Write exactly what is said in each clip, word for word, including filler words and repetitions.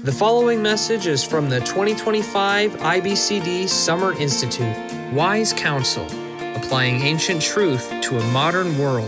The following message is from the twenty twenty-five I B C D Summer Institute, Wise Counsel, applying ancient truth to a modern world.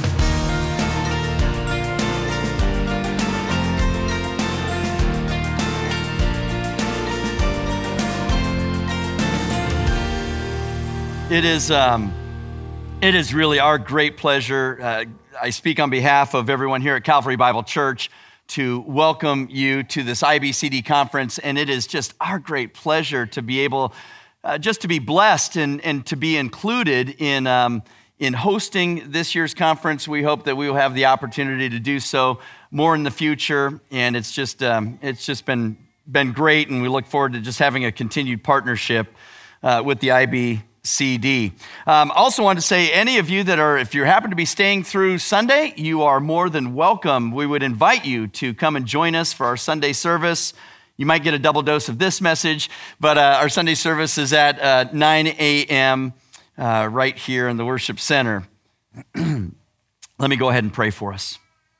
It is, um, it is really our great pleasure. Uh, I speak on behalf of everyone here at Calvary Bible Church to welcome you to this I B C D conference, and it is just our great pleasure to be able, uh, just to be blessed and, and to be included in um, in hosting this year's conference. We hope that we will have the opportunity to do so more in the future, and it's just um, it's just been been great, and we look forward to just having a continued partnership uh, with the I B C D. Um, also want to say, any of you that are, if you happen to be staying through Sunday, you are more than welcome. We would invite you to come and join us for our Sunday service. You might get a double dose of this message, but uh, our Sunday service is at uh, nine a.m. Uh, right here in the worship center. Let me go ahead and pray for us.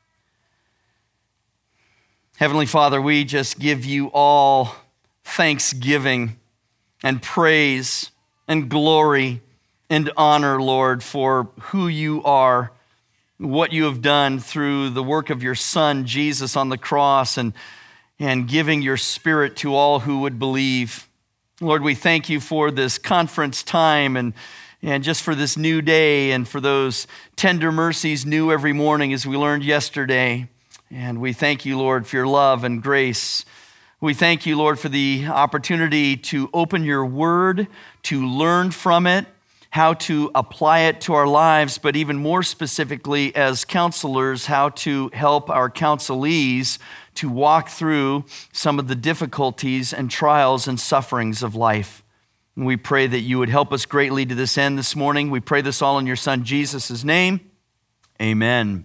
Heavenly Father, we just give you all thanksgiving and praise and glory and honor, Lord, for who you are, what you have done through the work of your Son, Jesus, on the cross, and, and giving your Spirit to all who would believe. Lord, we thank you for this conference time and, and just for this new day and for those tender mercies new every morning as we learned yesterday. And we thank you, Lord, for your love and grace. We thank you, Lord, for the opportunity to open your word, to learn from it, how to apply it to our lives, but even more specifically as counselors, how to help our counselees to walk through some of the difficulties and trials and sufferings of life. And we pray that you would help us greatly to this end this morning. We pray this all in your Son, Jesus' name. Amen.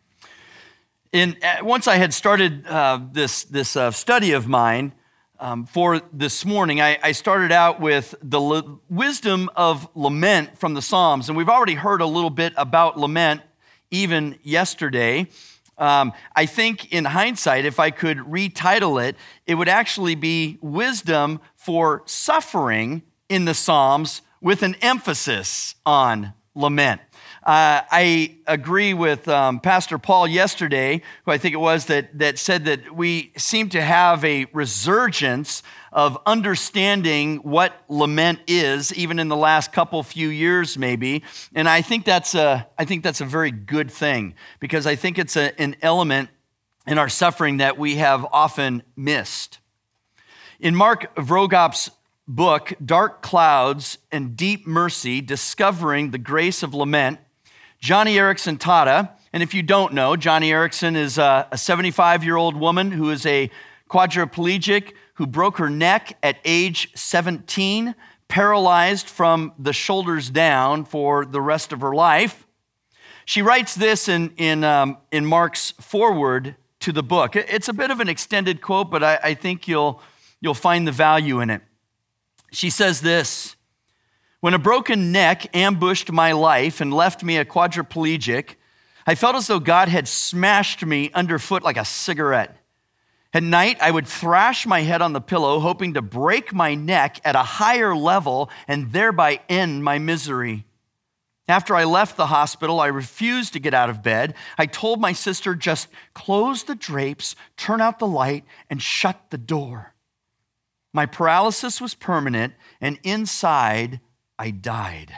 In, once I had started uh, this, this uh, study of mine um, for this morning, I, I started out with the l- wisdom of lament from the Psalms. And we've already heard a little bit about lament even yesterday. Um, I think in hindsight, if I could retitle it, it would actually be Wisdom for Suffering in the Psalms with an emphasis on lament. Uh, I agree with um, Pastor Paul yesterday, who I think it was, that, that said that we seem to have a resurgence of understanding what lament is, even in the last couple few years maybe. And I think that's a, I think that's a very good thing, because I think it's a, an element in our suffering that we have often missed. In Mark Vrogop's book, Dark Clouds and Deep Mercy, Discovering the Grace of Lament, Joni Eareckson Tada, and if you don't know, Joni Eareckson is a seventy-five-year-old woman who is a quadriplegic who broke her neck at age seventeen, paralyzed from the shoulders down for the rest of her life. She writes this in, in, um, in Mark's foreword to the book. It's a bit of an extended quote, but I, I think you'll, you'll find the value in it. She says this: "When a broken neck ambushed my life and left me a quadriplegic, I felt as though God had smashed me underfoot like a cigarette. At night, I would thrash my head on the pillow, hoping to break my neck at a higher level and thereby end my misery. After I left the hospital, I refused to get out of bed. I told my sister, just close the drapes, turn out the light, and shut the door. My paralysis was permanent, and inside, I died."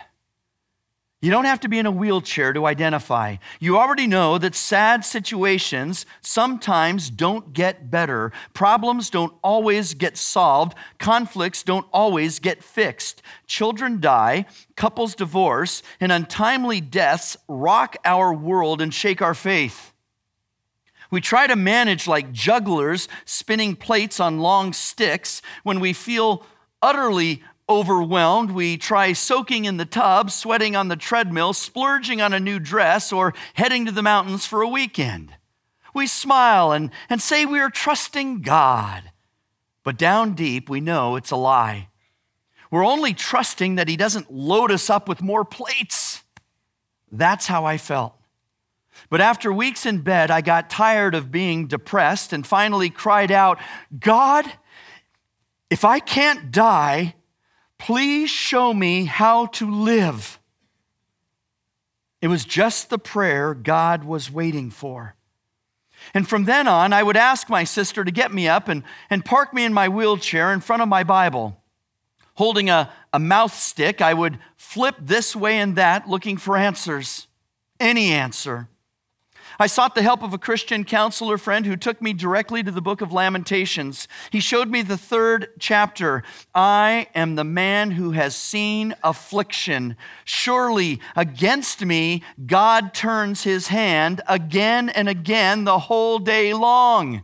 You don't have to be in a wheelchair to identify. You already know that sad situations sometimes don't get better. Problems don't always get solved. Conflicts don't always get fixed. Children die, couples divorce, and untimely deaths rock our world and shake our faith. We try to manage like jugglers spinning plates on long sticks. When we feel utterly overwhelmed, we try soaking in the tub, sweating on the treadmill, splurging on a new dress, or heading to the mountains for a weekend. We smile and, and say we are trusting God, but down deep we know it's a lie. We're only trusting that he doesn't load us up with more plates. That's how I felt. But after weeks in bed, I got tired of being depressed and finally cried out, God, if I can't die, please show me how to live. It was just the prayer God was waiting for. And from then on, I would ask my sister to get me up and, and park me in my wheelchair in front of my Bible. Holding a, a mouth stick, I would flip this way and that, looking for answers. Any answer. I sought the help of a Christian counselor friend who took me directly to the book of Lamentations. He showed me the third chapter. I am the man who has seen affliction. Surely against me, God turns his hand again and again the whole day long.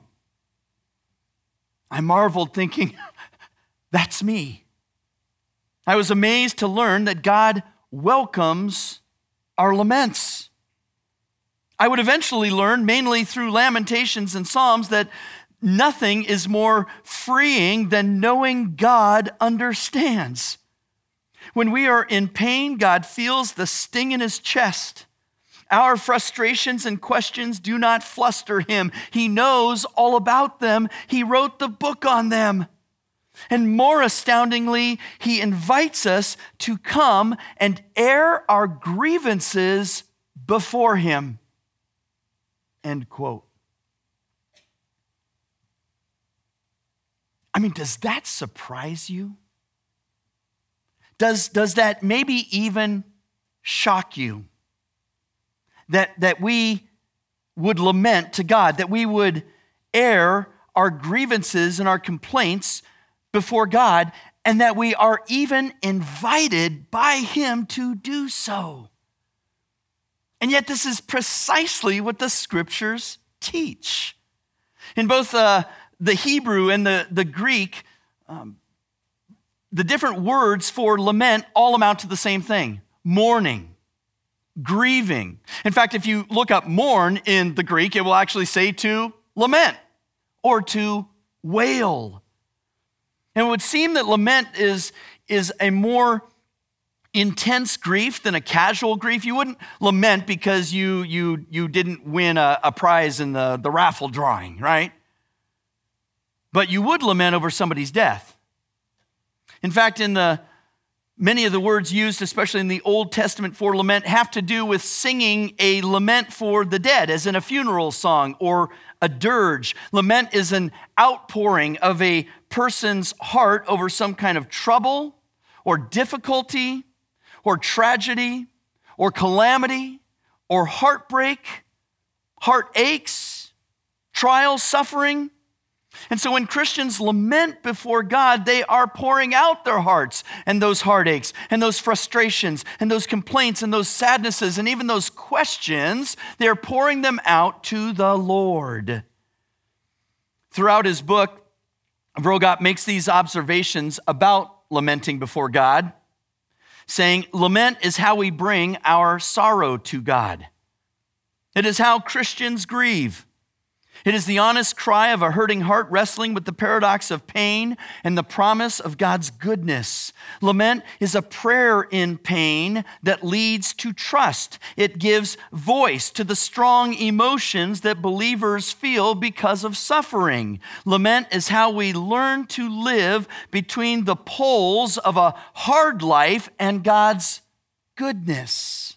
I marveled, thinking, that's me. I was amazed to learn that God welcomes our laments. I would eventually learn, mainly through Lamentations and Psalms, that nothing is more freeing than knowing God understands. When we are in pain, God feels the sting in his chest. Our frustrations and questions do not fluster him. He knows all about them. He wrote the book on them. And more astoundingly, he invites us to come and air our grievances before him. End quote. I mean, does that surprise you? Does, does that maybe even shock you? That, that we would lament to God, that we would air our grievances and our complaints before God, and that we are even invited by him to do so. And yet this is precisely what the scriptures teach. In both uh, the Hebrew and the, the Greek, um, the different words for lament all amount to the same thing: mourning, grieving. In fact, if you look up mourn in the Greek, it will actually say to lament or to wail. And it would seem that lament is, is a more intense grief than a casual grief. You wouldn't lament because you you you didn't win a, a prize in the, the raffle drawing, right? But you would lament over somebody's death. In fact, in the many of the words used, especially in the Old Testament for lament, have to do with singing a lament for the dead, as in a funeral song or a dirge. Lament is an outpouring of a person's heart over some kind of trouble or difficulty or tragedy, or calamity, or heartbreak, heartaches, trials, suffering. And so when Christians lament before God, they are pouring out their hearts and those heartaches and those frustrations and those complaints and those sadnesses and even those questions. They are pouring them out to the Lord. Throughout his book, Vroegop makes these observations about lamenting before God, saying, lament is how we bring our sorrow to God. It is how Christians grieve. It is the honest cry of a hurting heart wrestling with the paradox of pain and the promise of God's goodness. Lament is a prayer in pain that leads to trust. It gives voice to the strong emotions that believers feel because of suffering. Lament is how we learn to live between the poles of a hard life and God's goodness.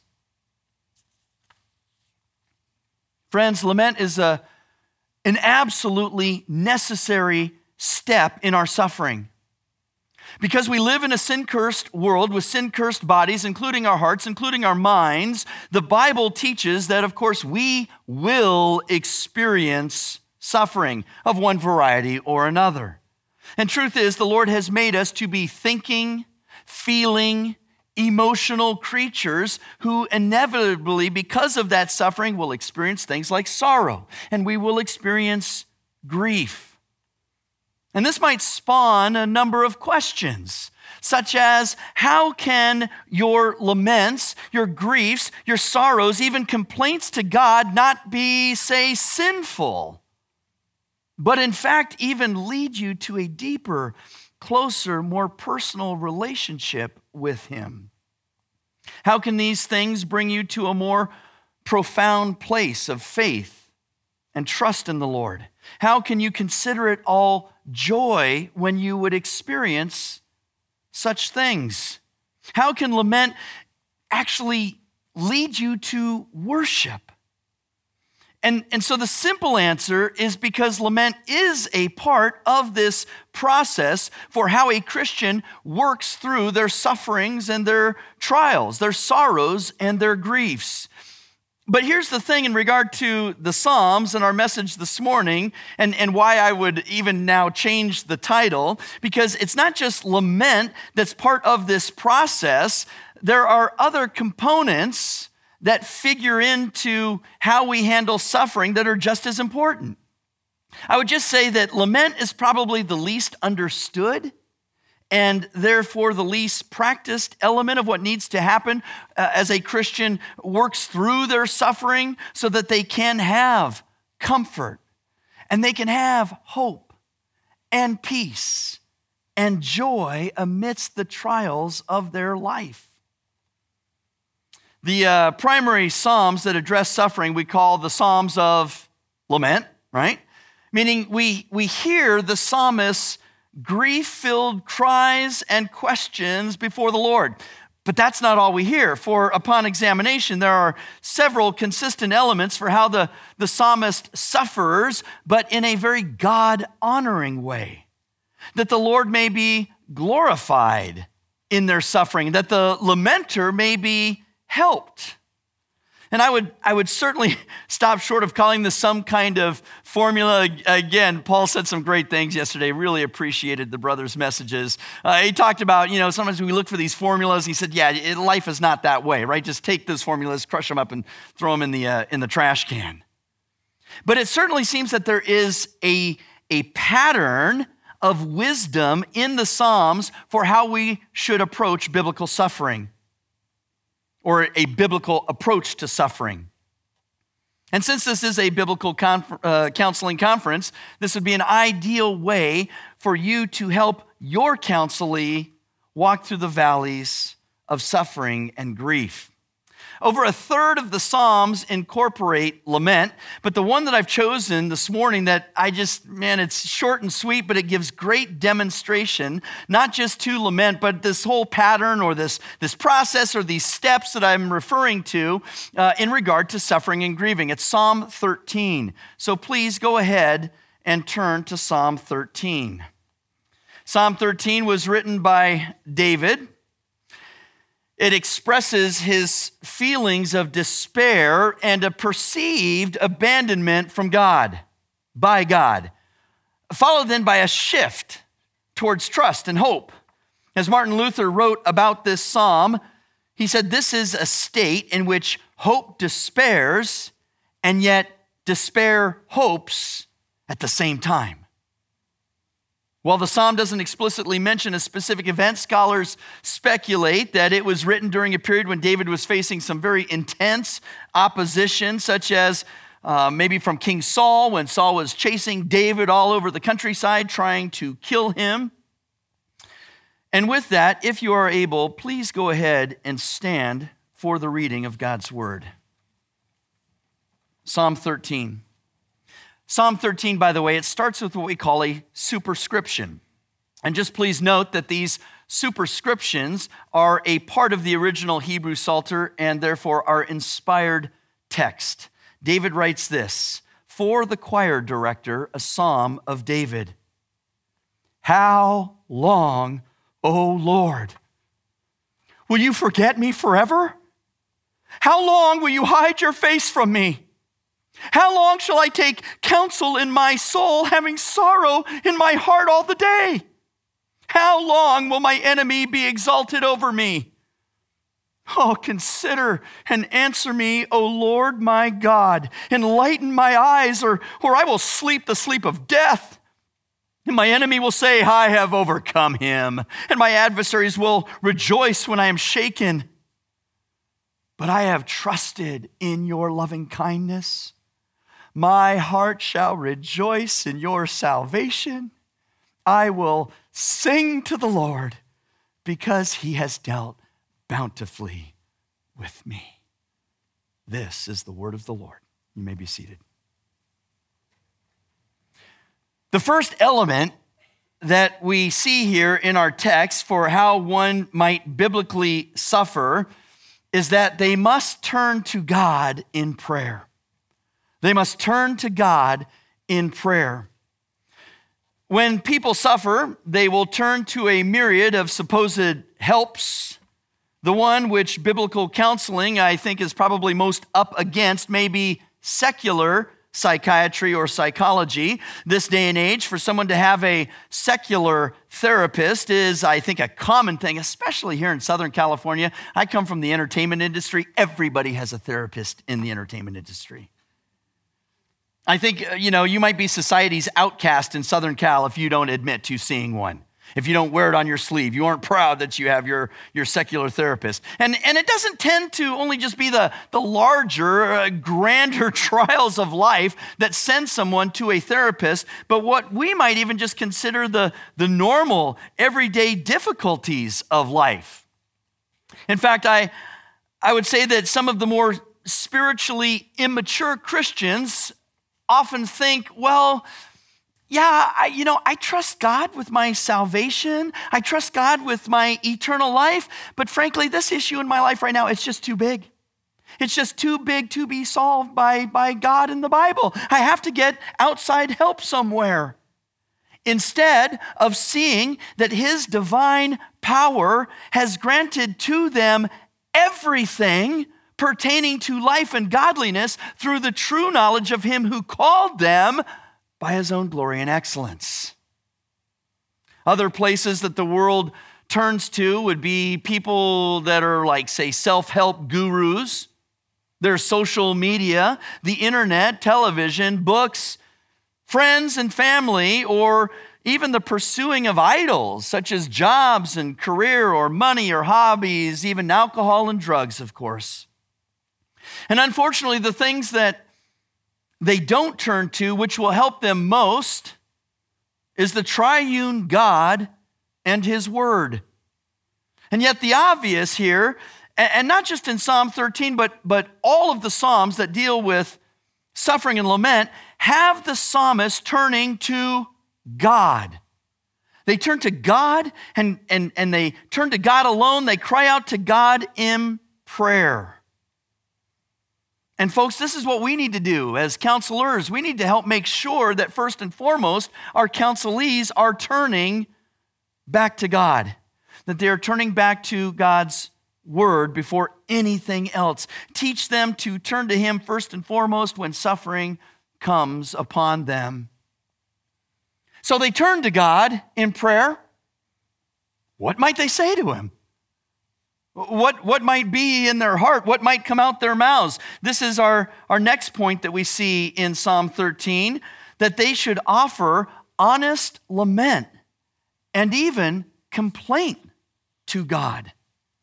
Friends, lament is a an absolutely necessary step in our suffering. Because we live in a sin-cursed world with sin-cursed bodies, including our hearts, including our minds, the Bible teaches that, of course, we will experience suffering of one variety or another. And truth is, the Lord has made us to be thinking, feeling, emotional creatures who inevitably, because of that suffering, will experience things like sorrow, and we will experience grief. And this might spawn a number of questions, such as, how can your laments, your griefs, your sorrows, even complaints to God not be, say, sinful, but in fact even lead you to a deeper, closer, more personal relationship with him? How can these things bring you to a more profound place of faith and trust in the Lord? How can you consider it all joy when you would experience such things? How can lament actually lead you to worship? And, and so the simple answer is because lament is a part of this process for how a Christian works through their sufferings and their trials, their sorrows and their griefs. But here's the thing in regard to the Psalms and our message this morning, and, and why I would even now change the title, because it's not just lament that's part of this process. There are other components that figure into how we handle suffering that are just as important. I would just say that lament is probably the least understood and therefore the least practiced element of what needs to happen uh, as a Christian works through their suffering so that they can have comfort and they can have hope and peace and joy amidst the trials of their life. The uh, primary Psalms that address suffering we call the Psalms of Lament, right? Meaning we, we hear the psalmist's grief-filled cries and questions before the Lord. But that's not all we hear. For upon examination, there are several consistent elements for how the, the psalmist suffers, but in a very God-honoring way. That the Lord may be glorified in their suffering, that the lamenter may be helped. And I would I would certainly stop short of calling this some kind of formula. Again, Paul said some great things yesterday. Really appreciated the brother's messages. Uh, he talked about, you know, sometimes we look for these formulas. He said, yeah, it, life is not that way, right? Just take those formulas, crush them up, and throw them in the uh, in the trash can. But it certainly seems that there is a, a pattern of wisdom in the Psalms for how we should approach biblical suffering, or a biblical approach to suffering. And since this is a biblical conf- uh, counseling conference, this would be an ideal way for you to help your counselee walk through the valleys of suffering and grief. Over a third of the Psalms incorporate lament, but the one that I've chosen this morning that I just, man, it's short and sweet, but it gives great demonstration, not just to lament, but this whole pattern or this, this process or these steps that I'm referring to uh, in regard to suffering and grieving. It's Psalm thirteen. So please go ahead and turn to Psalm thirteen. Psalm thirteen was written by David. It expresses his feelings of despair and a perceived abandonment from God, by God, followed then by a shift towards trust and hope. As Martin Luther wrote about this psalm, he said, this is a state in which hope despairs, and yet despair hopes at the same time. While the psalm doesn't explicitly mention a specific event, scholars speculate that it was written during a period when David was facing some very intense opposition, such as uh, maybe from King Saul, when Saul was chasing David all over the countryside, trying to kill him. And with that, if you are able, please go ahead and stand for the reading of God's word. Psalm thirteen. Psalm thirteen, by the way, it starts with what we call a superscription. And just please note that these superscriptions are a part of the original Hebrew Psalter and therefore are inspired text. David writes this, for the choir director, a psalm of David. How long, O Lord, will you forget me forever? How long will you hide your face from me? How long shall I take counsel in my soul, having sorrow in my heart all the day? How long will my enemy be exalted over me? Oh, consider and answer me, O Lord my God. Enlighten my eyes, or, or I will sleep the sleep of death. And my enemy will say, I have overcome him. And my adversaries will rejoice when I am shaken. But I have trusted in your loving kindness. My heart shall rejoice in your salvation. I will sing to the Lord because he has dealt bountifully with me. This is the word of the Lord. You may be seated. The first element that we see here in our text for how one might biblically suffer is that they must turn to God in prayer. They must turn to God in prayer. When people suffer, they will turn to a myriad of supposed helps. The one which biblical counseling, I think, is probably most up against may be secular psychiatry or psychology. This day and age, for someone to have a secular therapist is, I think, a common thing, especially here in Southern California. I come from the entertainment industry. Everybody has a therapist in the entertainment industry. I think, you know, you might be society's outcast in Southern Cal if you don't admit to seeing one. If you don't wear it on your sleeve, you aren't proud that you have your, your secular therapist. And, and it doesn't tend to only just be the, the larger, uh, grander trials of life that send someone to a therapist, but what we might even just consider the, the normal, everyday difficulties of life. In fact, I, I would say that some of the more spiritually immature Christians often think, well, yeah, I, you know, I trust God with my salvation. I trust God with my eternal life. But frankly, this issue in my life right now, it's just too big. It's just too big to be solved by, by God in the Bible. I have to get outside help somewhere. Instead of seeing that his divine power has granted to them everything pertaining to life and godliness through the true knowledge of him who called them by his own glory and excellence. Other places that the world turns to would be people that are like, say, self-help gurus. There's social media, the internet, television, books, friends and family, or even the pursuing of idols, such as jobs and career or money or hobbies, even alcohol and drugs, of course. And unfortunately, the things that they don't turn to, which will help them most, is the triune God and his word. And yet the obvious here, and not just in Psalm thirteen, but, but all of the Psalms that deal with suffering and lament, have the psalmist turning to God. They turn to God and, and, and they turn to God alone. They cry out to God in prayer. And folks, this is what we need to do as counselors. We need to help make sure that first and foremost, our counselees are turning back to God, that they are turning back to God's word before anything else. Teach them to turn to him first and foremost when suffering comes upon them. So they turn to God in prayer. What might they say to him? What, what might be in their heart? What might come out their mouths? This is our, our next point that we see in Psalm thirteen, that they should offer honest lament and even complaint to God.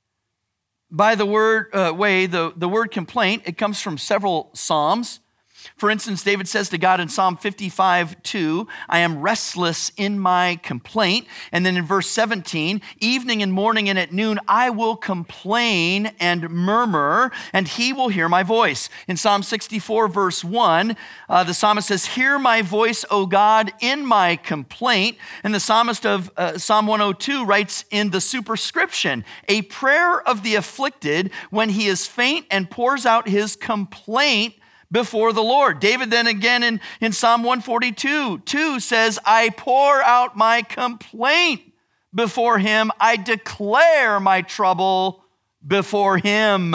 By the word uh, way, the, the word complaint, it comes from several Psalms. For instance, David says to God in Psalm fifty-five two, I am restless in my complaint. And then in verse seventeen, evening and morning and at noon, I will complain and murmur, and he will hear my voice. In Psalm sixty-four, verse one, uh, the psalmist says, hear my voice, O God, in my complaint. And the psalmist of uh, Psalm one oh two writes in the superscription, a prayer of the afflicted when he is faint and pours out his complaint before the Lord. David then again in, in Psalm one forty-two, two says, I pour out my complaint before him. I declare my trouble before him.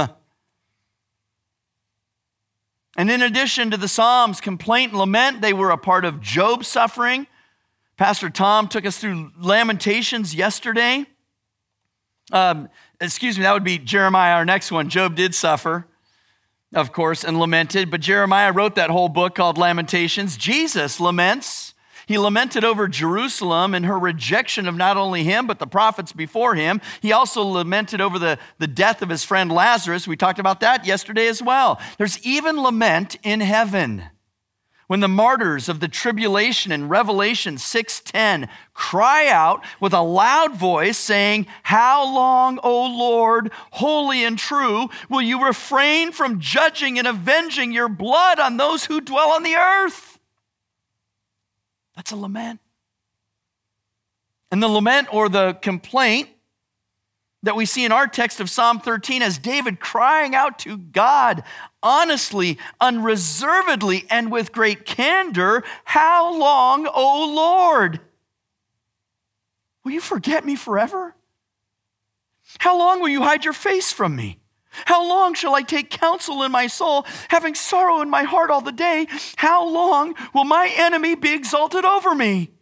And in addition to the Psalms, complaint and lament, they were a part of Job's suffering. Pastor Tom took us through Lamentations yesterday. Um, excuse me, that would be Jeremiah, our next one. Job did suffer, of course, and lamented, but Jeremiah wrote that whole book called Lamentations. Jesus laments. He lamented over Jerusalem and her rejection of not only him, but the prophets before him. He also lamented over the, the death of his friend Lazarus. We talked about that yesterday as well. There's even lament in heaven. When the martyrs of the tribulation in Revelation six ten cry out with a loud voice saying, "How long, O Lord, holy and true, will you refrain from judging and avenging your blood on those who dwell on the earth?" That's a lament. And the lament or the complaint that we see in our text of Psalm thirteen as David crying out to God honestly, unreservedly, and with great candor, "How long, O Lord? Will you forget me forever? How long will you hide your face from me? How long shall I take counsel in my soul, having sorrow in my heart all the day? How long will my enemy be exalted over me?"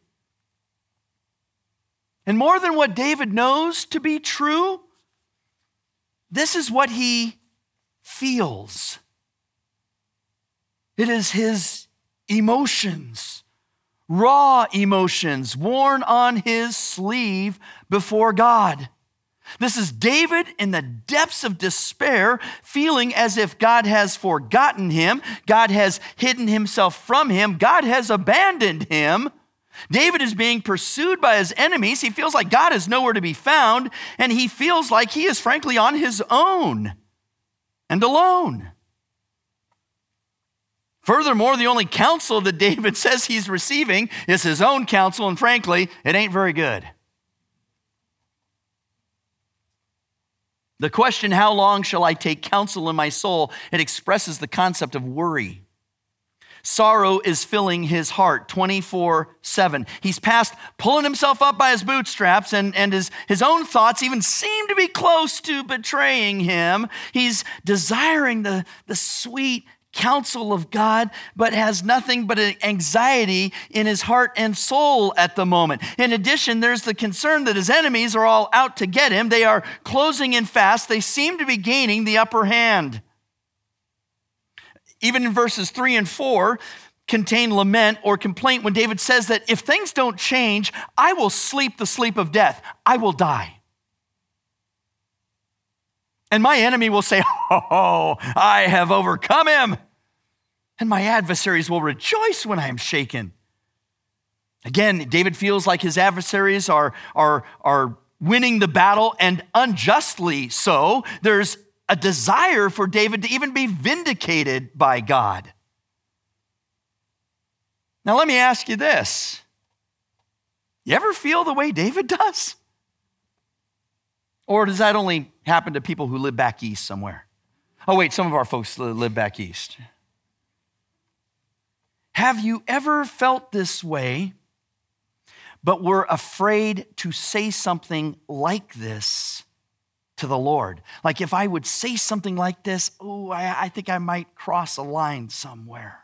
And more than what David knows to be true, this is what he feels. It is his emotions, raw emotions, worn on his sleeve before God. This is David in the depths of despair, feeling as if God has forgotten him, God has hidden himself from him, God has abandoned him. David is being pursued by his enemies. He feels like God is nowhere to be found, and he feels like he is frankly on his own and alone. Furthermore, the only counsel that David says he's receiving is his own counsel, and frankly, it ain't very good. The question, "How long shall I take counsel in my soul?" it expresses the concept of worry. Sorrow is filling his heart twenty-four seven. He's past pulling himself up by his bootstraps, and, and his, his own thoughts even seem to be close to betraying him. He's desiring the, the sweet counsel of God, but has nothing but an anxiety in his heart and soul at the moment. In addition, there's the concern that his enemies are all out to get him. They are closing in fast. They seem to be gaining the upper hand. Even in verses three and four contain lament or complaint when David says that if things don't change, I will sleep the sleep of death. I will die. And my enemy will say, "Oh, I have overcome him." And my adversaries will rejoice when I am shaken. Again, David feels like his adversaries are, are, are winning the battle, and unjustly so. There's a desire for David to even be vindicated by God. Now, let me ask you this. You ever feel the way David does? Or does that only happen to people who live back east somewhere? Oh, wait, some of our folks live back east. Have you ever felt this way, but were afraid to say something like this to the Lord? Like, if I would say something like this, oh, I, I think I might cross a line somewhere.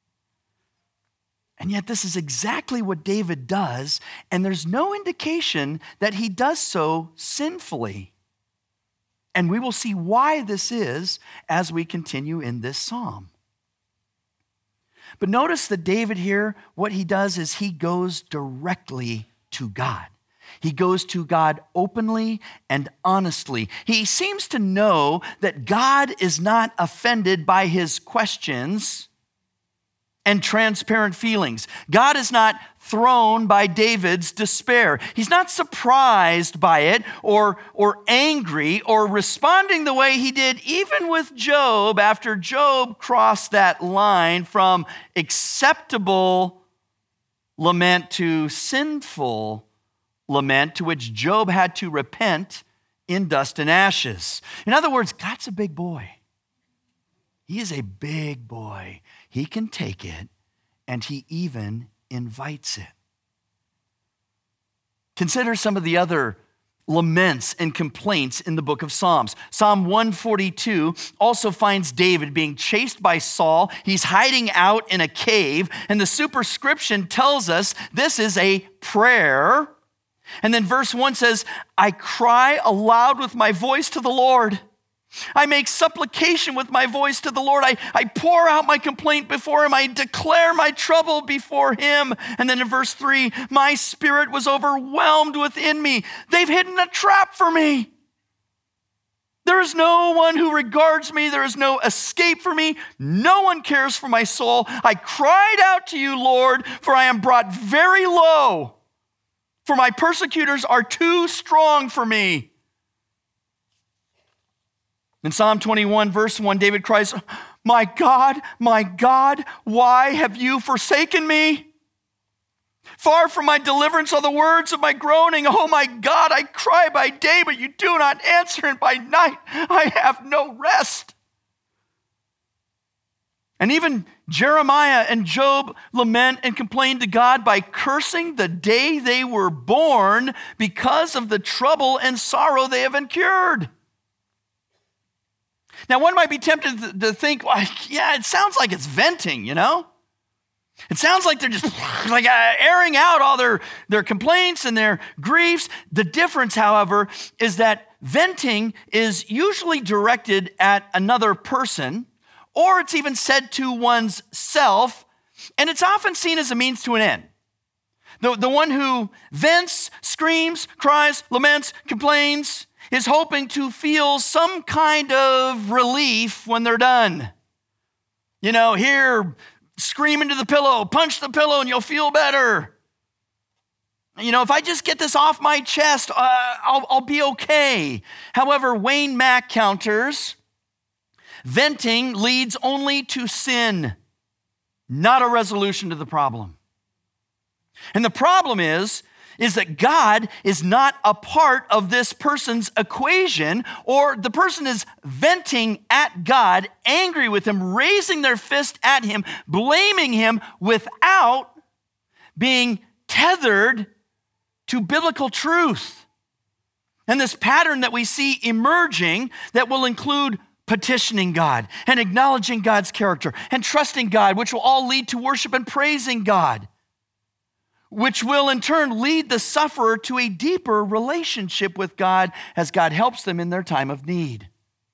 And yet this is exactly what David does, and there's no indication that he does so sinfully. And we will see why this is as we continue in this psalm. But notice that David here, what he does is he goes directly to God. He goes to God openly and honestly. He seems to know that God is not offended by his questions and transparent feelings. God is not thrown by David's despair. He's not surprised by it or, or angry or responding the way he did even with Job after Job crossed that line from acceptable lament to sinful lament, to which Job had to repent in dust and ashes. In other words, God's a big boy. He is a big boy. He can take it, and he even invites it. Consider some of the other laments and complaints in the book of Psalms. Psalm one forty-two also finds David being chased by Saul. He's hiding out in a cave, and the superscription tells us this is a prayer. And then verse one says, "I cry aloud with my voice to the Lord. I make supplication with my voice to the Lord. I, I pour out my complaint before him. I declare my trouble before him." And then in verse three, "My spirit was overwhelmed within me." They've hidden a trap for me. There is no one who regards me. There is no escape for me. No one cares for my soul. I cried out to you, Lord, for I am brought very low, for my persecutors are too strong for me. In Psalm twenty-one, verse one, David cries, my God, my God, why have you forsaken me? Far from my deliverance are the words of my groaning. Oh my God, I cry by day, but you do not answer, and by night I have no rest. And even Jeremiah and Job lament and complain to God by cursing the day they were born because of the trouble and sorrow they have incurred. Now, one might be tempted to think, well, yeah, it sounds like it's venting, you know? It sounds like they're just like uh, airing out all their, their complaints and their griefs. The difference, however, is that venting is usually directed at another person, or it's even said to one's self, and it's often seen as a means to an end. The, the one who vents, screams, cries, laments, complains, is hoping to feel some kind of relief when they're done. You know, here, scream into the pillow, punch the pillow, and you'll feel better. You know, if I just get this off my chest, uh, I'll, I'll be okay. However, Wayne Mack counters, venting leads only to sin, not a resolution to the problem. And the problem is, is that God is not a part of this person's equation, or the person is venting at God, angry with him, raising their fist at him, blaming him without being tethered to biblical truth. And this pattern that we see emerging that will include petitioning God and acknowledging God's character and trusting God, which will all lead to worship and praising God, which will in turn lead the sufferer to a deeper relationship with God as God helps them in their time of need.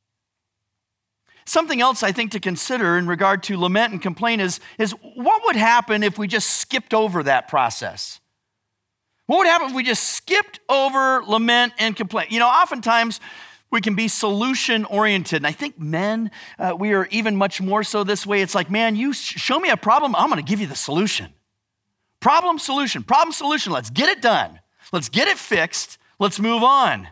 Something else I think to consider in regard to lament and complaint is, is what would happen if we just skipped over that process? What would happen if we just skipped over lament and complaint? You know, oftentimes we can be solution-oriented, and I think men, uh, we are even much more so this way. It's like, man, you show me a problem, I'm going to give you the solution. Problem, solution, problem, solution. Let's get it done. Let's get it fixed. Let's move on.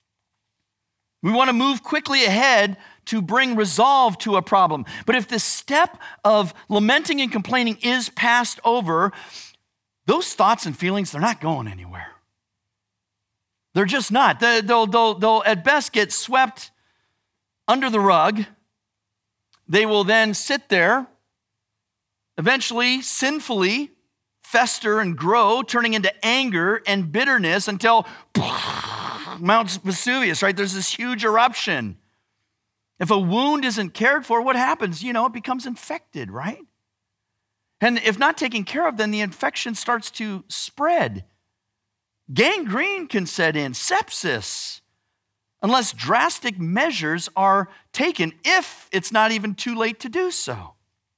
We want to move quickly ahead to bring resolve to a problem. But if the step of lamenting and complaining is passed over, those thoughts and feelings, they're not going anywhere. They're just not. They'll, they'll, they'll at best get swept under the rug. They will then sit there, eventually, sinfully, fester and grow, turning into anger and bitterness until Mount Vesuvius, right? There's this huge eruption. If a wound isn't cared for, what happens? You know, it becomes infected, right? And if not taken care of, then the infection starts to spread. Gangrene can set in, sepsis, unless drastic measures are taken, if it's not even too late to do so.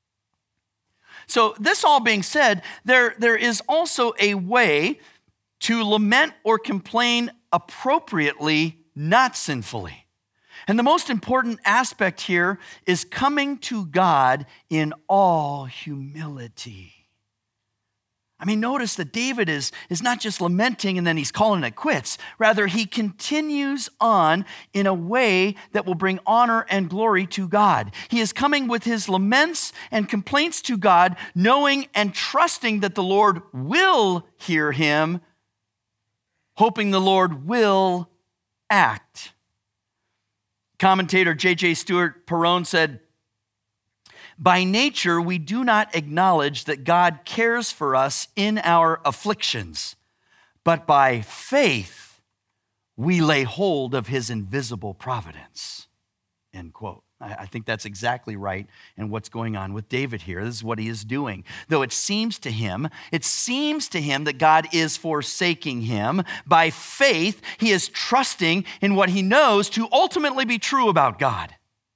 So this all being said, there, there is also a way to lament or complain appropriately, not sinfully. And the most important aspect here is coming to God in all humility. I mean, notice that David is, is not just lamenting and then he's calling it quits. Rather, he continues on in a way that will bring honor and glory to God. He is coming with his laments and complaints to God, knowing and trusting that the Lord will hear him, hoping the Lord will act. Commentator J J Stewart Perrone said, by nature, we do not acknowledge that God cares for us in our afflictions, but by faith, we lay hold of his invisible providence, end quote. I think that's exactly right and what's going on with David here. This is what he is doing. Though it seems to him, it seems to him that God is forsaking him, by faith, he is trusting in what he knows to ultimately be true about God.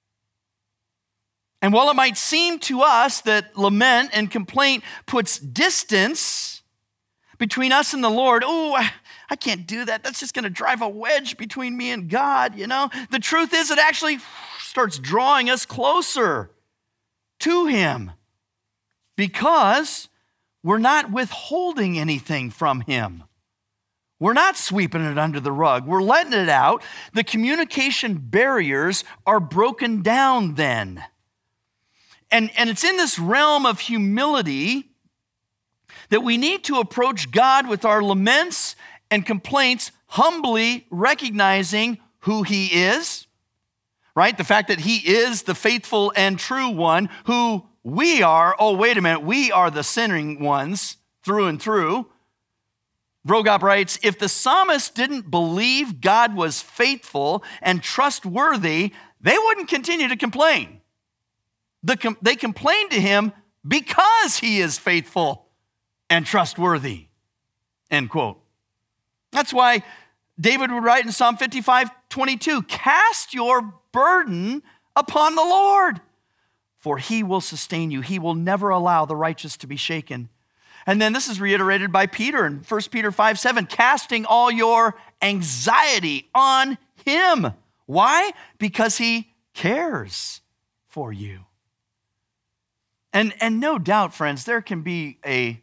And while it might seem to us that lament and complaint puts distance between us and the Lord. Oh, I, I can't do that. That's just going to drive a wedge between me and God, you know. The truth is it actually starts drawing us closer to him because we're not withholding anything from him. We're not sweeping it under the rug. We're letting it out. The communication barriers are broken down then. And, and it's in this realm of humility that we need to approach God with our laments and complaints, humbly recognizing who he is, right? The fact that he is the faithful and true one, who we are, oh, wait a minute, we are the sinning ones through and through. Vrogop writes, if the psalmist didn't believe God was faithful and trustworthy, they wouldn't continue to complain. The, they complained to him because he is faithful and trustworthy, end quote. That's why David would write in Psalm fifty-five twenty-two, cast your burden upon the Lord, for he will sustain you. He will never allow the righteous to be shaken. And then this is reiterated by Peter in First Peter five seven, casting all your anxiety on him. Why? Because he cares for you. And, and no doubt, friends, there can be a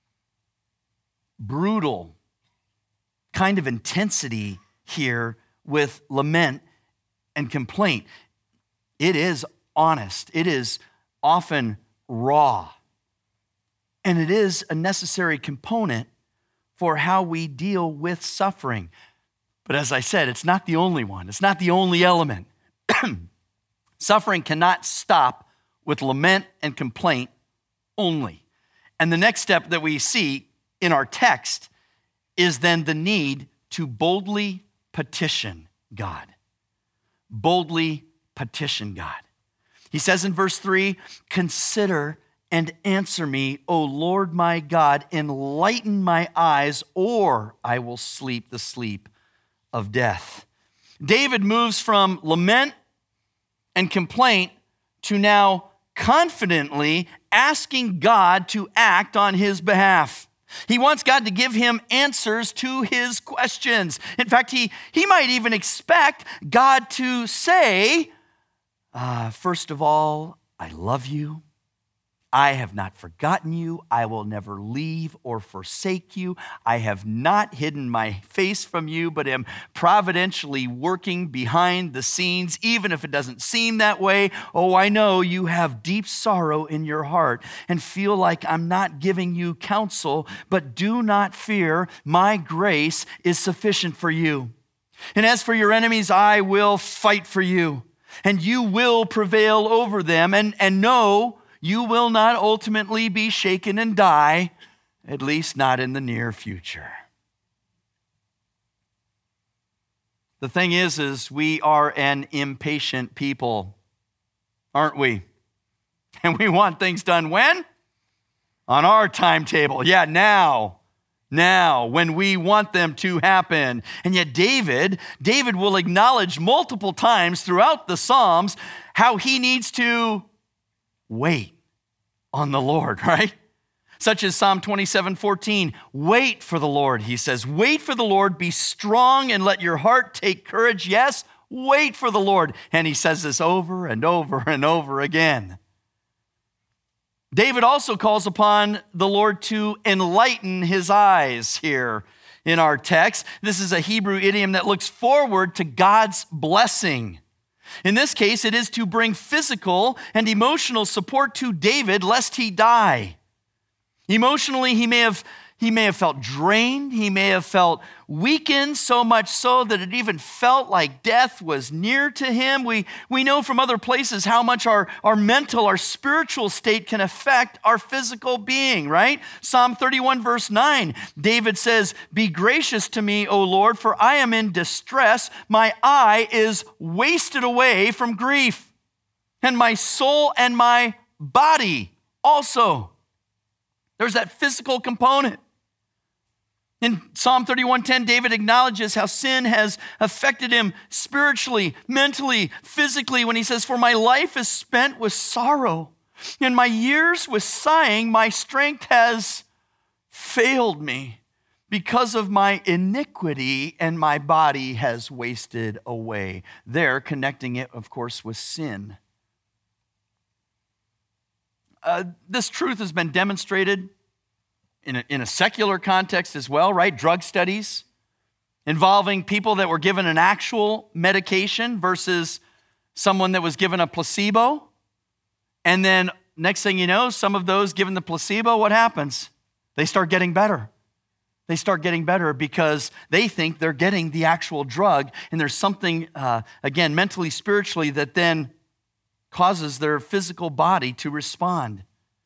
brutal kind of intensity here with lament and complaint. It is honest. It is often raw. And it is a necessary component for how we deal with suffering. But as I said, it's not the only one. It's not the only element. Suffering cannot stop with lament and complaint only. And the next step that we see in our text is then the need to boldly petition God. Boldly petition God. He says in verse three, consider and answer me, O Lord my God, enlighten my eyes, or I will sleep the sleep of death. David moves from lament and complaint to now confidently asking God to act on his behalf. He wants God to give him answers to his questions. In fact, he, he might even expect God to say, uh, first of all, I love you. I have not forgotten you. I will never leave or forsake you. I have not hidden my face from you, but am providentially working behind the scenes, even if it doesn't seem that way. Oh, I know you have deep sorrow in your heart and feel like I'm not giving you counsel, but do not fear. My grace is sufficient for you. And as for your enemies, I will fight for you, and you will prevail over them. And, and know you will not ultimately be shaken and die, at least not in the near future. The thing is, is we are an impatient people, aren't we? And we want things done when? On our timetable. Yeah, now. Now, when we want them to happen. And yet David, David will acknowledge multiple times throughout the Psalms how he needs to wait on the Lord, right? Such as Psalm twenty-seven fourteen, wait for the Lord, he says. Wait for the Lord, be strong and let your heart take courage. Yes, wait for the Lord. And he says this over and over and over again. David also calls upon the Lord to enlighten his eyes here in our text. This is a Hebrew idiom that looks forward to God's blessing. In this case, it is to bring physical and emotional support to David lest he die. Emotionally, he may have, he may have felt drained. He may have felt weakened, so much so that it even felt like death was near to him. We, we know from other places how much our, our mental, our spiritual state can affect our physical being, right? Psalm thirty-one, verse nine, David says, be gracious to me, O Lord, for I am in distress. My eye is wasted away from grief, and my soul and my body also. There's that physical component. In Psalm thirty-one ten, David acknowledges how sin has affected him spiritually, mentally, physically, when he says, for my life is spent with sorrow, and my years with sighing. My strength has failed me. because of my iniquity, and my body has wasted away. There, connecting it, of course, with sin. Uh, this truth has been demonstrated in a, in a secular context as well, right? Drug studies involving people that were given an actual medication versus someone that was given a placebo. And then next thing you know, some of those given the placebo, what happens? They start getting better. They start getting better because they think they're getting the actual drug, and there's something, uh, again, mentally, spiritually, that then causes their physical body to respond.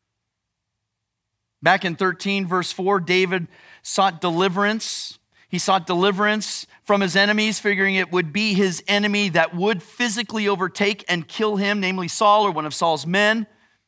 Back in thirteen, verse four, David sought deliverance. He sought deliverance from his enemies, figuring it would be his enemy that would physically overtake and kill him, namely Saul or one of Saul's men.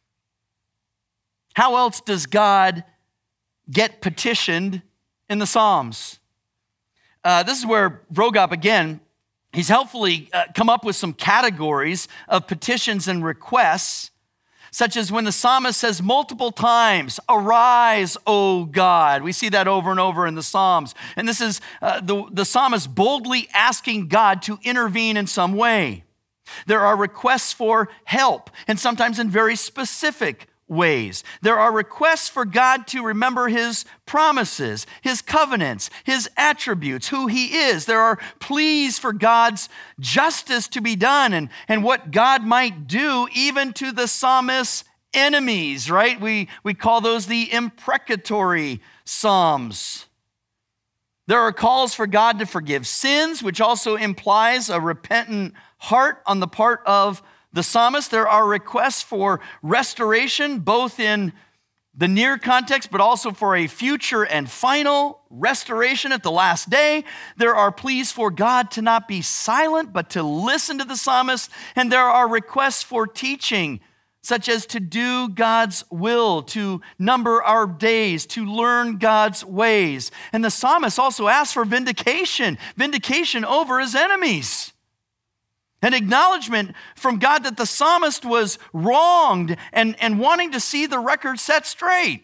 How else does God get petitioned in the Psalms? Uh, this is where Vroegop, again, he's helpfully uh, come up with some categories of petitions and requests, such as when the psalmist says multiple times, "Arise, O God." We see that over and over in the Psalms. And this is uh, the, the psalmist boldly asking God to intervene in some way. There are requests for help, and sometimes in very specific ways. There are requests for God to remember his promises, his covenants, his attributes, who he is. There are pleas for God's justice to be done and, and what God might do even to the psalmist's enemies, right? We, we call those the imprecatory psalms. There are calls for God to forgive sins, which also implies a repentant heart on the part of the psalmist. There are requests for restoration, both in the near context, but also for a future and final restoration at the last day. There are pleas for God to not be silent, but to listen to the psalmist. And there are requests for teaching, such as to do God's will, to number our days, to learn God's ways. And the psalmist also asks for vindication, vindication over his enemies. An acknowledgement from God that the psalmist was wronged and, and wanting to see the record set straight.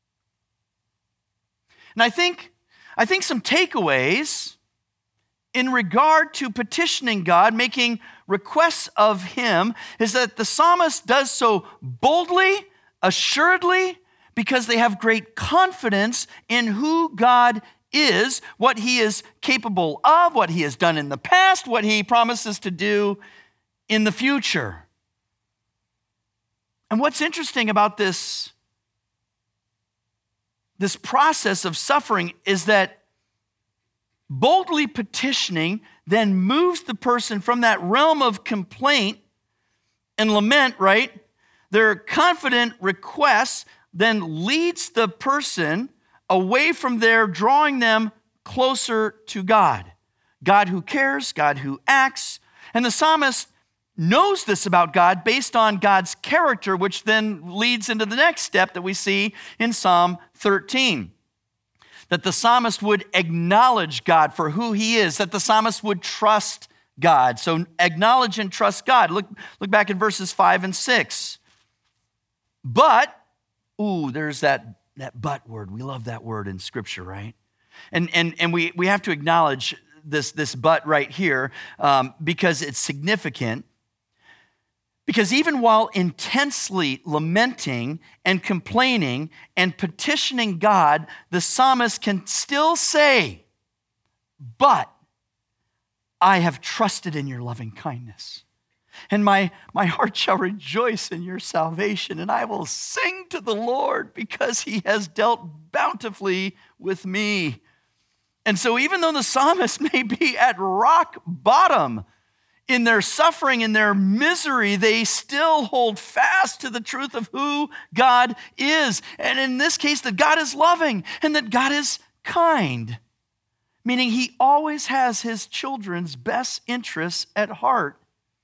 And I think, I think some takeaways in regard to petitioning God, making requests of him, is that the psalmist does so boldly, assuredly, because they have great confidence in who God is, what he is capable of, what he has done in the past, what he promises to do in the future. And what's interesting about this, this process of suffering is that boldly petitioning then moves the person from that realm of complaint and lament, right? Their confident requests then leads the person away from there, drawing them closer to God. God who cares, God who acts. And the psalmist knows this about God based on God's character, which then leads into the next step that we see in Psalm thirteen. That the psalmist would acknowledge God for who he is, that the psalmist would trust God. So acknowledge and trust God. Look, look back at verses five and six. But, ooh, there's that That but word. We love that word in Scripture, right? And and and we, we have to acknowledge this, this but right here um, because it's significant. Because even while intensely lamenting and complaining and petitioning God, the psalmist can still say, "But I have trusted in your loving kindness. And my, my heart shall rejoice in your salvation, and I will sing to the Lord because he has dealt bountifully with me." And so even though the psalmist may be at rock bottom in their suffering, in their misery, they still hold fast to the truth of who God is. And in this case, that God is loving and that God is kind, meaning he always has his children's best interests at heart.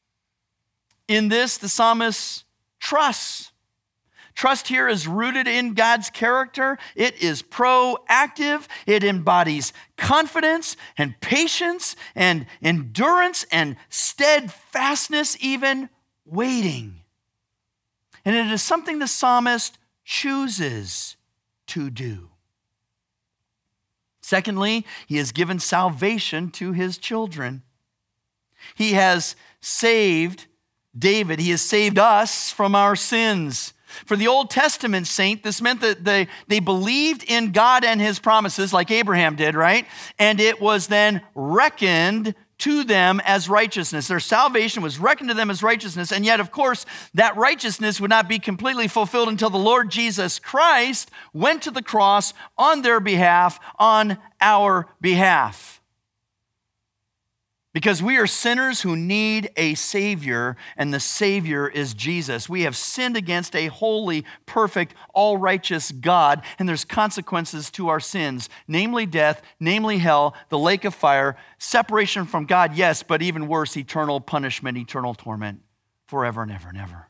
In this, the psalmist trusts. Trust here is rooted in God's character. It is proactive. It embodies confidence and patience and endurance and steadfastness, even waiting. And it is something the psalmist chooses to do. Secondly, he has given salvation to his children. He has saved David. He has saved us from our sins. For the Old Testament saint, this meant that they, they believed in God and his promises like Abraham did, right? And it was then reckoned to them as righteousness. Their salvation was reckoned to them as righteousness. And yet, of course, that righteousness would not be completely fulfilled until the Lord Jesus Christ went to the cross on their behalf, on our behalf. Because we are sinners who need a Savior, and the Savior is Jesus. We have sinned against a holy, perfect, all-righteous God, and there's consequences to our sins, namely death, namely hell, the lake of fire, separation from God, yes, but even worse, eternal punishment, eternal torment, forever and ever and ever.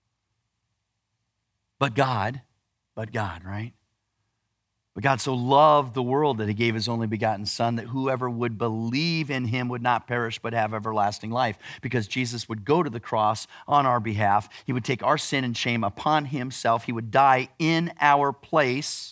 But God, but God, right? But God so loved the world that he gave his only begotten Son, that whoever would believe in him would not perish but have everlasting life. Because Jesus would go to the cross on our behalf. He would take our sin and shame upon himself. He would die in our place.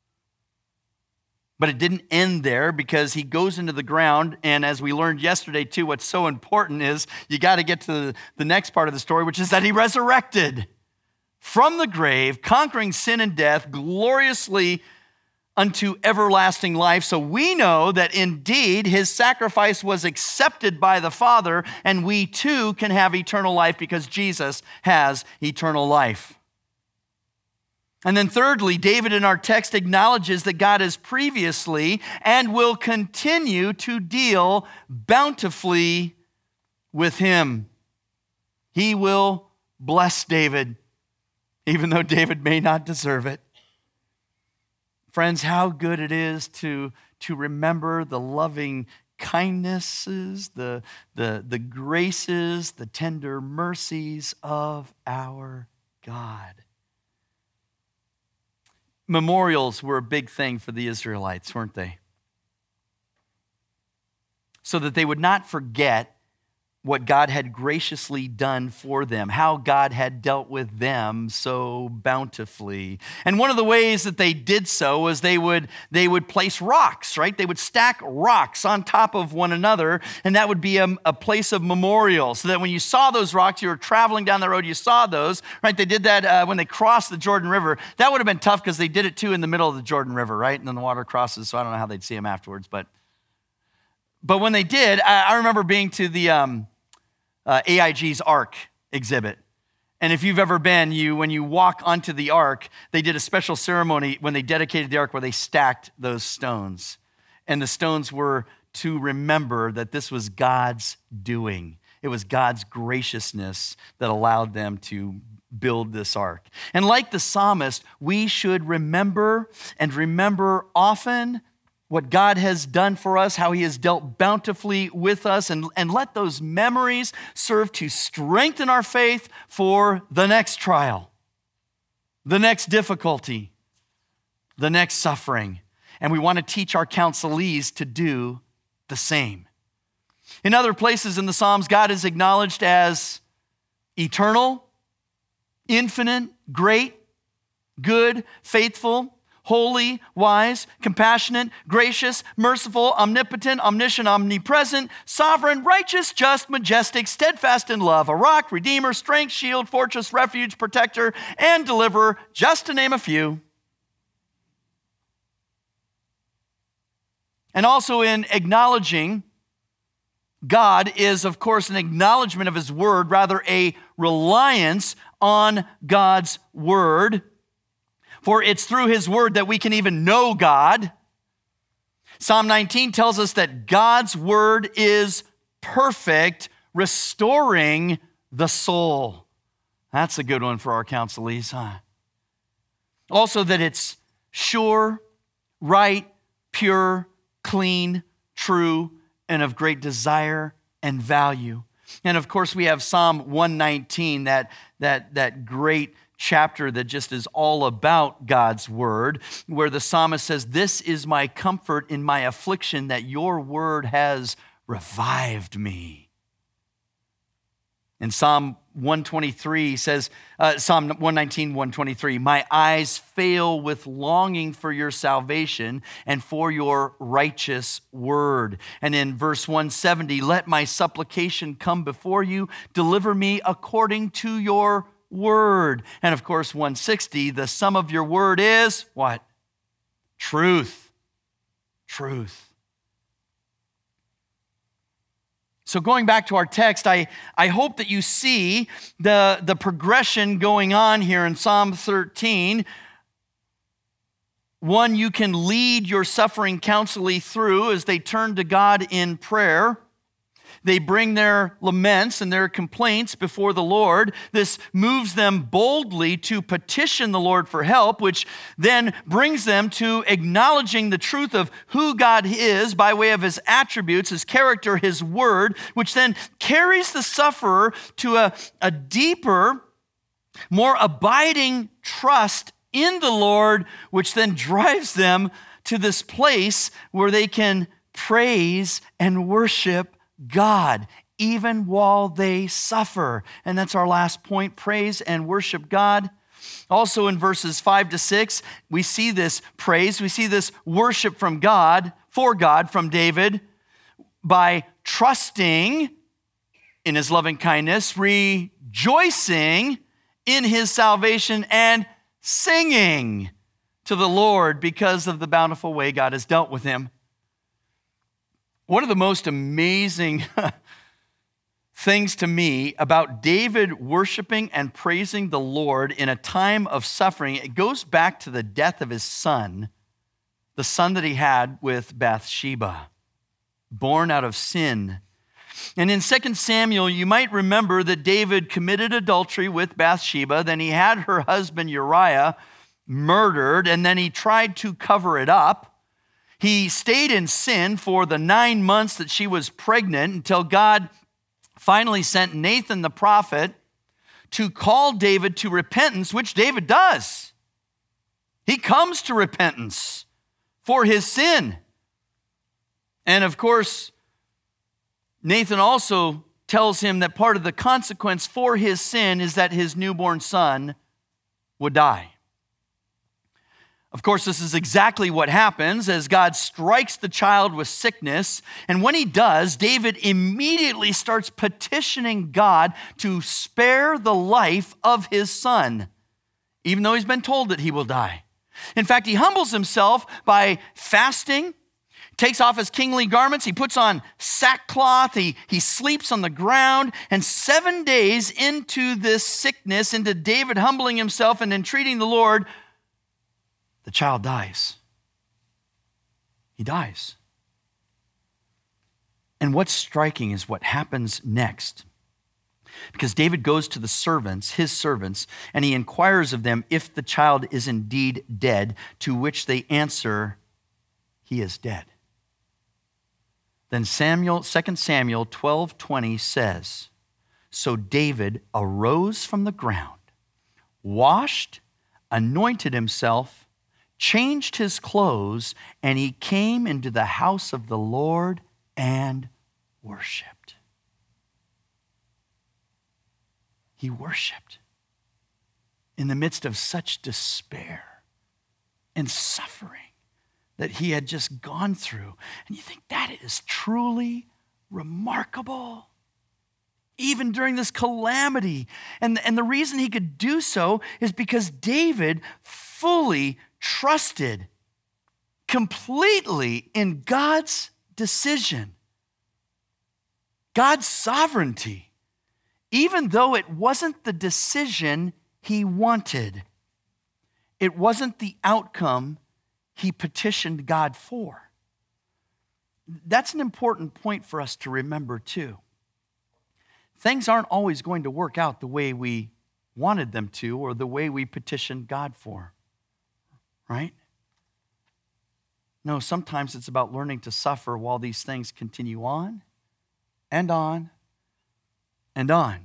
But it didn't end there, because he goes into the ground. And as we learned yesterday too, what's so important is you got to get to the next part of the story, which is that he resurrected from the grave, conquering sin and death gloriously unto everlasting life. So we know that indeed his sacrifice was accepted by the Father, and we too can have eternal life because Jesus has eternal life. And then thirdly, David in our text acknowledges that God has previously and will continue to deal bountifully with him. He will bless David, even though David may not deserve it. Friends, how good it is to, to remember the loving kindnesses, the, the, the graces, the tender mercies of our God. Memorials were a big thing for the Israelites, weren't they? So that they would not forget what God had graciously done for them, how God had dealt with them so bountifully. And one of the ways that they did so was they would, they would place rocks, right? They would stack rocks on top of one another, and that would be a, a place of memorial, so that when you saw those rocks, you were traveling down the road, you saw those, right? They did that uh, when they crossed the Jordan River. That would have been tough because they did it too in the middle of the Jordan River, right? And then the water crosses, so I don't know how they'd see them afterwards, but But when they did, I, I remember being to the um, uh, A I G's Ark exhibit. And if you've ever been, you when you walk onto the Ark, they did a special ceremony when they dedicated the Ark where they stacked those stones. And the stones were to remember that this was God's doing. It was God's graciousness that allowed them to build this ark. And like the psalmist, we should remember and remember often what God has done for us, how he has dealt bountifully with us, and, and let those memories serve to strengthen our faith for the next trial, the next difficulty, the next suffering. And we want to teach our counselees to do the same. In other places in the Psalms, God is acknowledged as eternal, infinite, great, good, faithful, holy, wise, compassionate, gracious, merciful, omnipotent, omniscient, omnipresent, sovereign, righteous, just, majestic, steadfast in love, a rock, redeemer, strength, shield, fortress, refuge, protector, and deliverer, just to name a few. And also in acknowledging God is, of course, an acknowledgement of his word, rather a reliance on God's word. For it's through his word that we can even know God. Psalm nineteen tells us that God's word is perfect, restoring the soul. That's a good one for our counselees, huh? Also that it's sure, right, pure, clean, true, and of great desire and value. And of course, we have Psalm one nineteen, that, that, that great chapter that just is all about God's word, where the psalmist says, "This is my comfort in my affliction, that your word has revived me." In Psalm one twenty-three says, uh, Psalm one nineteen, one twenty-three, my eyes fail with longing for your salvation and for your righteous word. And in verse one seventy, let my supplication come before you, deliver me according to your word. And of course, one sixty, the sum of your word is what? Truth. Truth. So going back to our text, I, I hope that you see the, the progression going on here in Psalm thirteen. One, you can lead your suffering counselee through as they turn to God in prayer. They bring their laments and their complaints before the Lord. This moves them boldly to petition the Lord for help, which then brings them to acknowledging the truth of who God is by way of his attributes, his character, his word, which then carries the sufferer to a, a deeper, more abiding trust in the Lord, which then drives them to this place where they can praise and worship God, even while they suffer. And that's our last point, praise and worship God. Also in verses five to six, we see this praise, we see this worship from God, for God, from David, by trusting in his loving kindness, rejoicing in his salvation, and singing to the Lord because of the bountiful way God has dealt with him. One of the most amazing things to me about David worshiping and praising the Lord in a time of suffering, it goes back to the death of his son, the son that he had with Bathsheba, born out of sin. And in Second Samuel, you might remember that David committed adultery with Bathsheba, then he had her husband Uriah murdered, and then he tried to cover it up. He stayed in sin for the nine months that she was pregnant until God finally sent Nathan the prophet to call David to repentance, which David does. He comes to repentance for his sin. And of course, Nathan also tells him that part of the consequence for his sin is that his newborn son would die. Of course, this is exactly what happens as God strikes the child with sickness. And when he does, David immediately starts petitioning God to spare the life of his son, even though he's been told that he will die. In fact, he humbles himself by fasting, takes off his kingly garments, he puts on sackcloth, he, he sleeps on the ground, and seven days into this sickness, into David humbling himself and entreating the Lord, the child dies. He dies. And what's striking is what happens next. Because David goes to the servants, his servants, and he inquires of them if the child is indeed dead, to which they answer, he is dead. Then Samuel, Second Samuel twelve twenty says, so David arose from the ground, washed, anointed himself, changed his clothes, and he came into the house of the Lord and worshiped. He worshiped in the midst of such despair and suffering that he had just gone through. And you think that is truly remarkable, even during this calamity. And, and the reason he could do so is because David fully trusted completely in God's decision, God's sovereignty, even though it wasn't the decision he wanted. It wasn't the outcome he petitioned God for. That's an important point for us to remember too. Things aren't always going to work out the way we wanted them to or the way we petitioned God for. Right? No, sometimes it's about learning to suffer while these things continue on and on and on.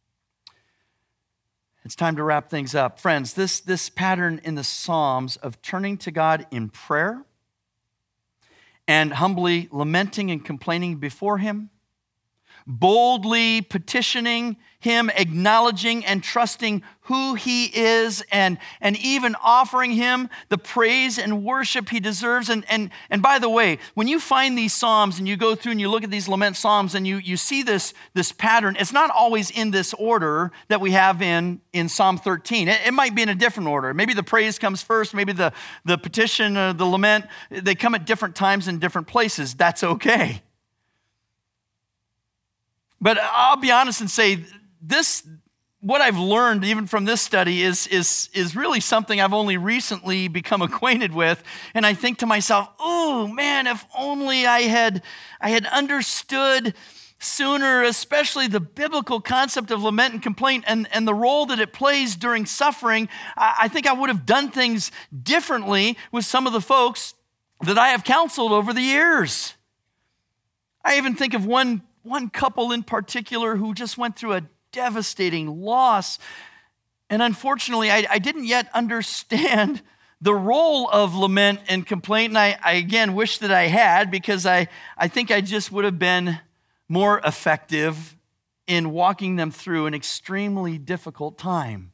It's time to wrap things up. Friends, this, this pattern in the Psalms of turning to God in prayer and humbly lamenting and complaining before him, boldly petitioning him, acknowledging and trusting who he is, and, and even offering him the praise and worship he deserves. And, and, and by the way, when you find these psalms and you go through and you look at these lament psalms and you, you see this, this pattern, it's not always in this order that we have in, in Psalm thirteen. It, it might be in a different order. Maybe the praise comes first, maybe the, the petition, uh, the lament, they come at different times in different places. That's okay. But I'll be honest and say, this, what I've learned even from this study is, is, is really something I've only recently become acquainted with. And I think to myself, oh man, if only I had, I had understood sooner, especially the biblical concept of lament and complaint and, and the role that it plays during suffering. I, I think I would have done things differently with some of the folks that I have counseled over the years. I even think of one, one couple in particular who just went through a devastating loss. And unfortunately, I, I didn't yet understand the role of lament and complaint. And I, I again wish that I had, because I, I think I just would have been more effective in walking them through an extremely difficult time.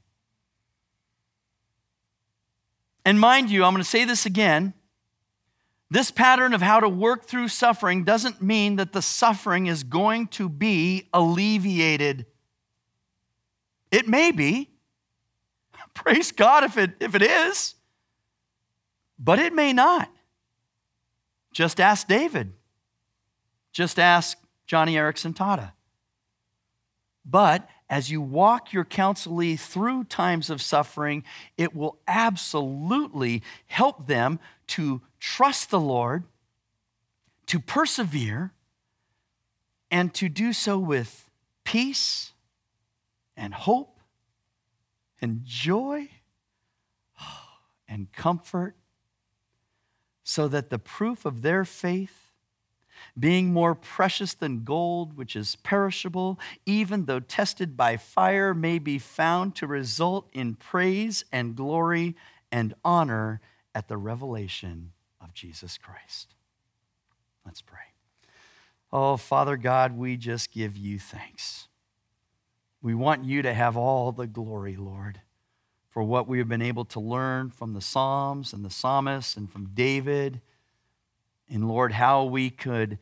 And mind you, I'm going to say this again, this pattern of how to work through suffering doesn't mean that the suffering is going to be alleviated. It may be. Praise God if it, if it is. But it may not. Just ask David. Just ask Johnny Erickson Tata. But as you walk your counselee through times of suffering, it will absolutely help them to trust the Lord, to persevere, and to do so with peace and hope and joy and comfort, so that the proof of their faith, being more precious than gold, which is perishable, even though tested by fire, may be found to result in praise and glory and honor at the revelation of Jesus Christ. Let's pray. Oh, Father God, we just give you thanks. We want you to have all the glory, Lord, for what we have been able to learn from the Psalms and the psalmists and from David. And Lord, how we could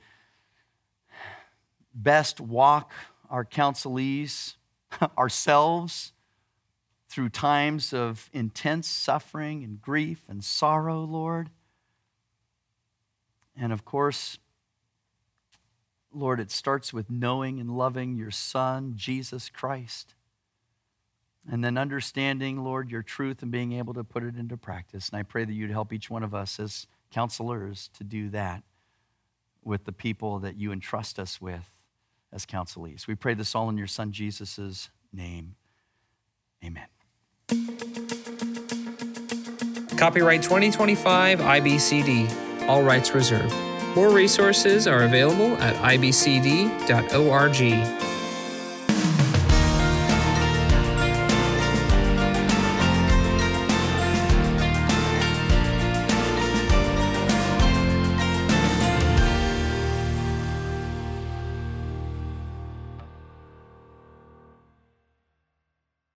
best walk our counselees, ourselves, through times of intense suffering and grief and sorrow, Lord. And of course, Lord, it starts with knowing and loving your Son, Jesus Christ. And then understanding, Lord, your truth and being able to put it into practice. And I pray that you'd help each one of us as counselors to do that with the people that you entrust us with as counselees. We pray this all in your Son, Jesus' name. Amen. Copyright twenty twenty-five I B C D. All rights reserved. More resources are available at I B C D dot org.